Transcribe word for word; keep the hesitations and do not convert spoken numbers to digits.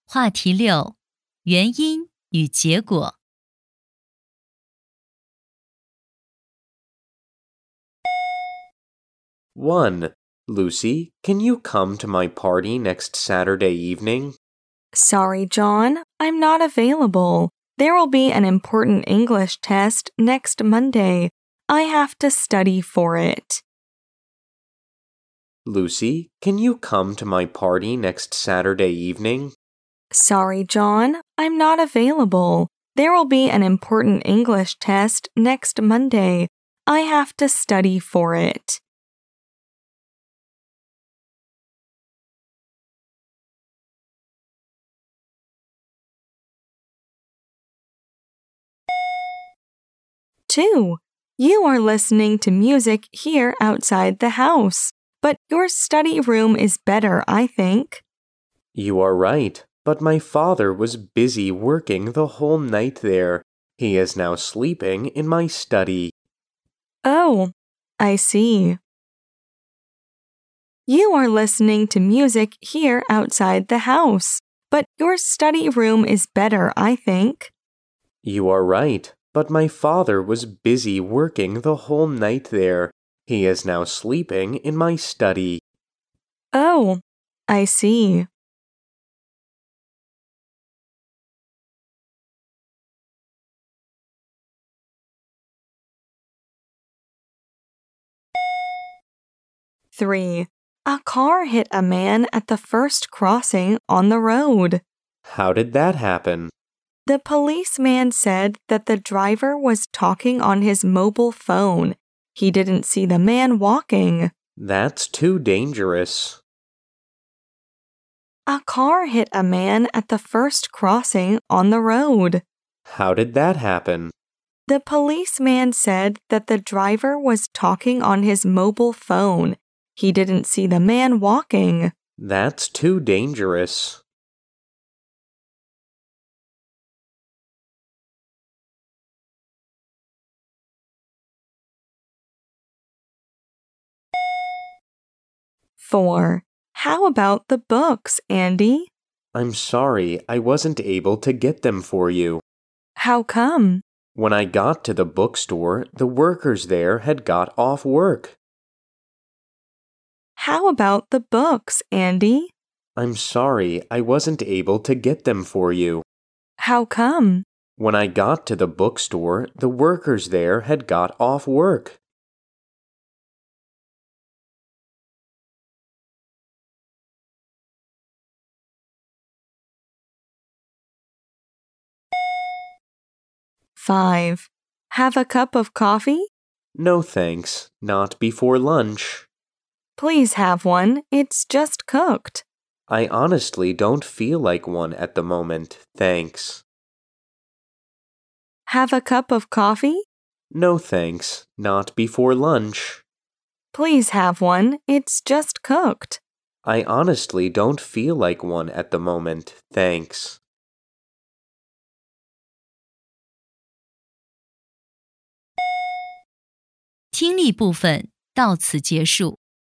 话题六：原因与结果。 one. Lucy, can you come to my party next Saturday evening? Sorry, John, I'm not available. There will be an important English test next Monday. I have to study for it. Lucy, can you come to my party next Saturday evening? Sorry, John, I'm not available. There will be an important English test next Monday. I have to study for it. two. You are listening to music here outside the house, but your study room is better, I think. You are right, but my father was busy working the whole night there. He is now sleeping in my study. Oh, I see. You are listening to music here outside the house, but your study room is better, I think. You are right, but my father was busy working the whole night there. He is now sleeping in my study. Oh, I see. three. A car hit a man at the first crossing on the road. How did that happen? The policeman said that the driver was talking on his mobile phone. He didn't see the man walking. That's too dangerous. A car hit a man at the first crossing on the road. How did that happen? The policeman said that the driver was talking on his mobile phone. He didn't see the man walking. That's too dangerous. four. How about the books, Andy? I'm sorry, I wasn't able to get them for you. How come? When I got to the bookstore, the workers there had got off work. How about the books, Andy? I'm sorry, I wasn't able to get them for you. How come? When I got to the bookstore, the workers there had got off work. five. Have a cup of coffee? No thanks, not before lunch. Please have one, it's just cooked. I honestly don't feel like one at the moment, thanks. Have a cup of coffee? No thanks, not before lunch. Please have one, it's just cooked. I honestly don't feel like one at the moment, thanks. 听力部分到此结束。